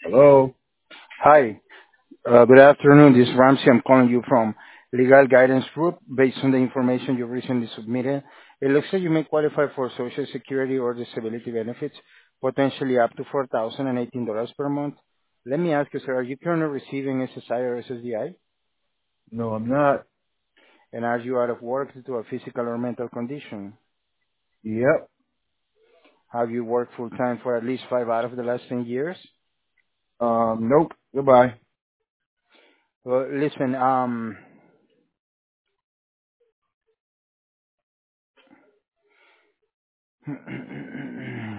Hello. Hi, good afternoon. This is Ramsey. I'm calling you from Legal Guidance Group. Based on the information you recently submitted, it looks like you may qualify for Social Security or disability benefits, potentially up to $4,018 per month. Let me ask you, sir, are you currently receiving SSI or SSDI? No, I'm not. And are you out of work due to a physical or mental condition? Yep. Have you worked full-time for at least 5 out of the last 10 years? Nope. Goodbye. Well, listen,